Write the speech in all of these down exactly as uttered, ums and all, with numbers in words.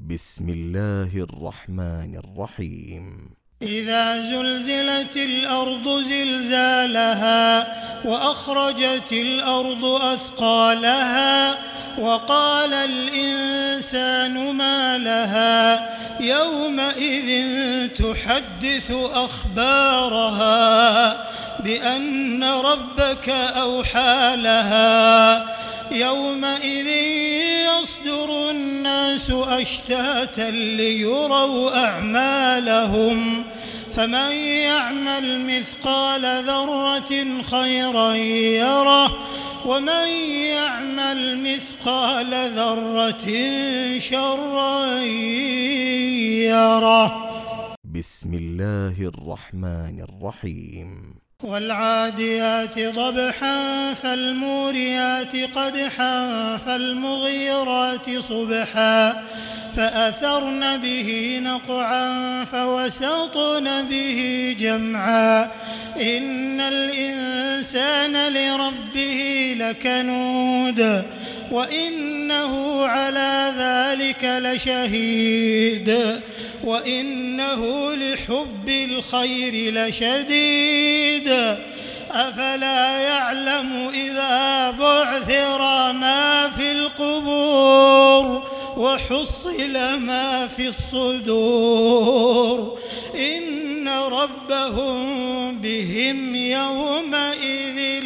بسم الله الرحمن الرحيم إذا زلزلت الأرض زلزالها وأخرجت الأرض أثقالها وقال الإنسان ما لها يومئذ تحدث أخبارها بأن ربك أوحى لها يومئذ يصدر الناس أشتاتا ليروا أعمالهم فمن يعمل مثقال ذرة خيرا يره ومن يعمل مثقال ذرة شرا يره. بسم الله الرحمن الرحيم والعاديات ضبحا فالموريات قدحا فالمغيرات صبحا فأثرن به نقعا فوسطن به جمعا إن الإنسان لربه لكنود وإنه على ذلك لشهيد وإنه لحب الخير لشديد أفلا يعلم إذا بعثر ما في القبور وحصل ما في الصدور إن ربهم بهم يومئذ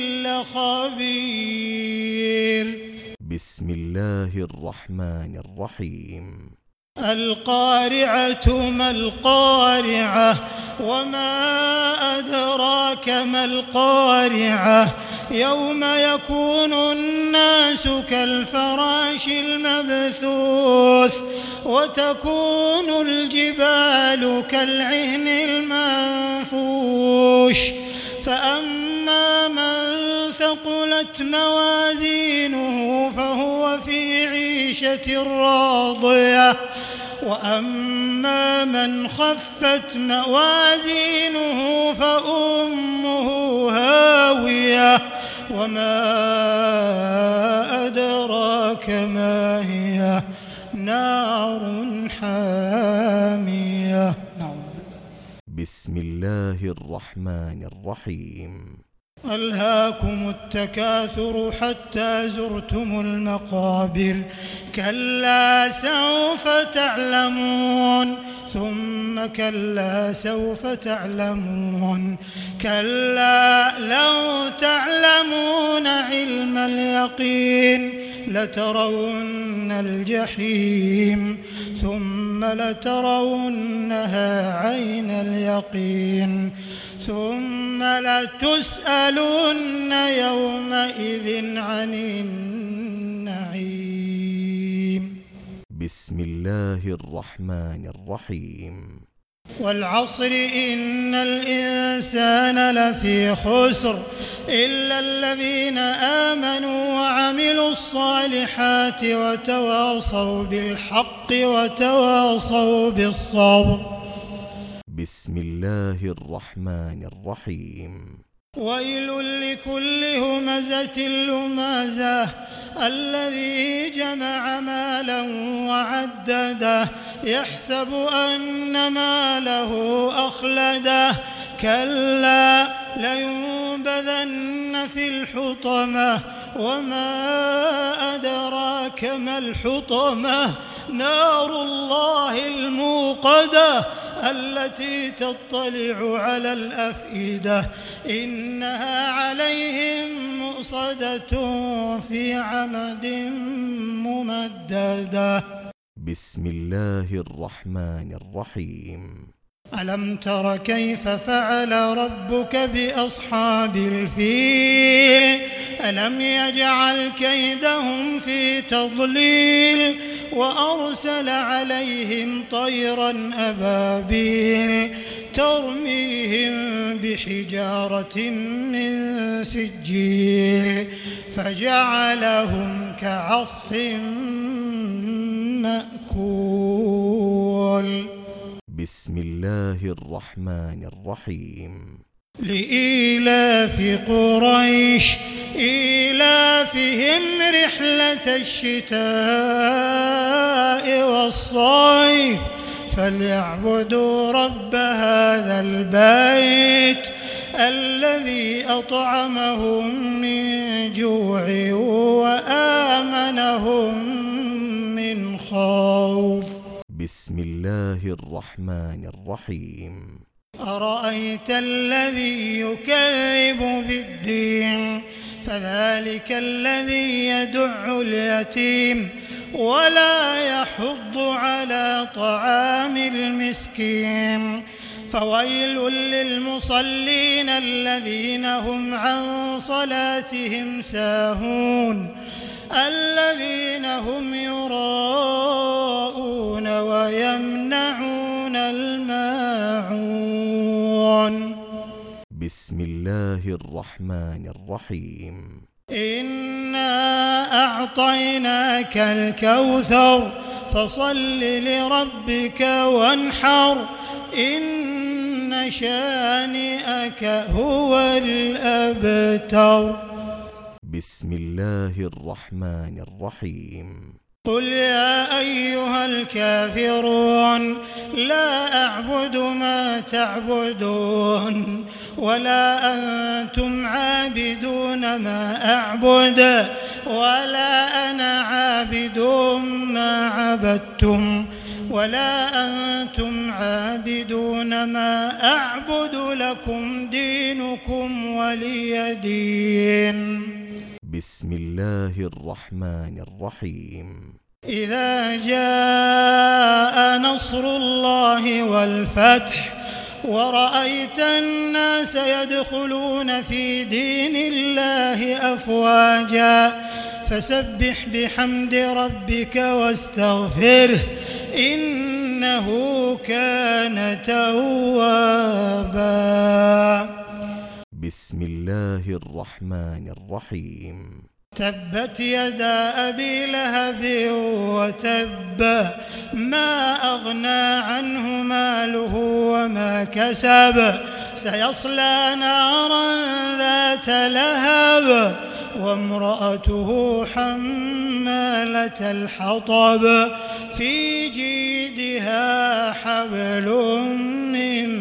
لخبير. بسم الله الرحمن الرحيم القارعة ما القارعة وما أدراك ما القارعة يوم يكون الناس كالفراش المبثوث وتكون الجبال كالعهن المنفوش فأما من ثقلت موازينه فهو في عيشة راضية وأما من خفت موازينه فأمه هاوية وما أدراك ما هي نار حامية. بسم الله الرحمن الرحيم ألهاكم التكاثر حتى زرتم المقابر كلا سوف تعلمون ثم كلا سوف تعلمون كلا لو تعلمون علم اليقين لترون الجحيم ثم لترونها عين اليقين ثم لتسألن يومئذ عن النعيم. بسم الله الرحمن الرحيم والعصر إن الإنسان لفي خسر إلا الذين آمنوا وعملوا الصالحات وتواصوا بالحق وتواصوا بالصبر. بسم الله الرحمن الرحيم ويل لكل همزة لمزة الذي جمع مالا وعدده يحسب أن ماله أخلده كلا لينبذن في الحطمة وما أدراك ما الحطمة نار الله الموقدة التي تطلع على الأفئدة إنها عليهم مؤصدة في عمد ممددة. بسم الله الرحمن الرحيم ألم تر كيف فعل ربك بأصحاب الفيل ألم يجعل كيدهم في تضليل وأرسل عليهم طيرا أبابيل ترميهم بحجارة من سجيل فجعلهم كعصف مأكول. بسم الله الرحمن الرحيم لإيلاف قريش إيلافهم رحلة الشتاء الشتاء والصيف فليعبدوا رب هذا البيت الذي أطعمهم من جوع وآمنهم من خوف. بسم الله الرحمن الرحيم. أرأيت الذي يكذب بالدين فذلك الذي يدع اليتيم ولا يحض على طعام المسكين. فويل للمصلين الذين هم عن صلاتهم ساهون الذين هم يراءون ويمنعون الماعون. بسم الله الرحمن الرحيم. إنا أعطيناك الكوثر فصل لربك وانحر إن شانئك هو الأبتر. بسم الله الرحمن الرحيم. قل يا أيها الكافرون لا أعبد ما تعبدون ولا أنتم عابدون ما أعبد ولا أنا عابد ما عبدتم ولا أنتم عابدون ما أعبد لكم دينكم ولي دين. بسم الله الرحمن الرحيم. إذا جاء نصر الله والفتح ورأيت الناس يدخلون في دين الله أفواجا فسبح بحمد ربك واستغفره إنه كان توابا. بسم الله الرحمن الرحيم. تبت يدا أبي لهب وتب ما أغنى عنه ماله وما كسب سيصلى نارا ذات لهب وامرأته حمالة الحطب في جيدها حبل من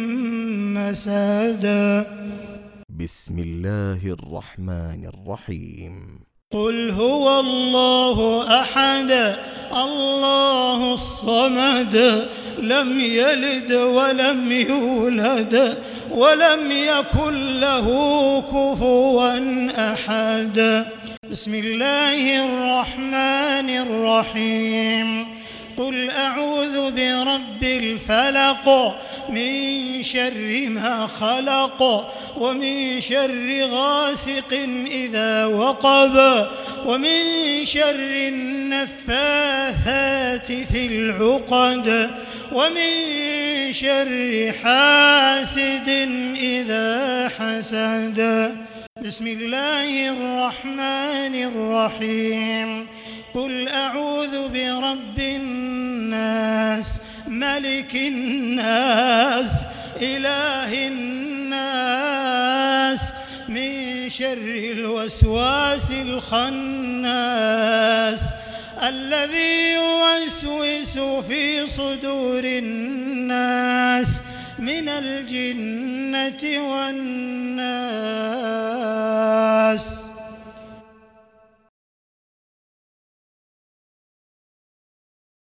مسد. بسم الله الرحمن الرحيم. قل هو الله أحد الله الصمد لم يلد ولم يولد ولم يكن له كفوا أحد. بسم الله الرحمن الرحيم. قل أعوذ برب الفلق من شر ما خلق ومن شر غاسق إذا وقب ومن شر النفاثات في العقد ومن شر حاسد إذا حسد. بسم الله الرحمن الرحيم. قل أعوذ برب الناس ملك الناس إله الناس من شر الوسواس الخناس الذي يوسوس في صدور الناس من الجنة والناس.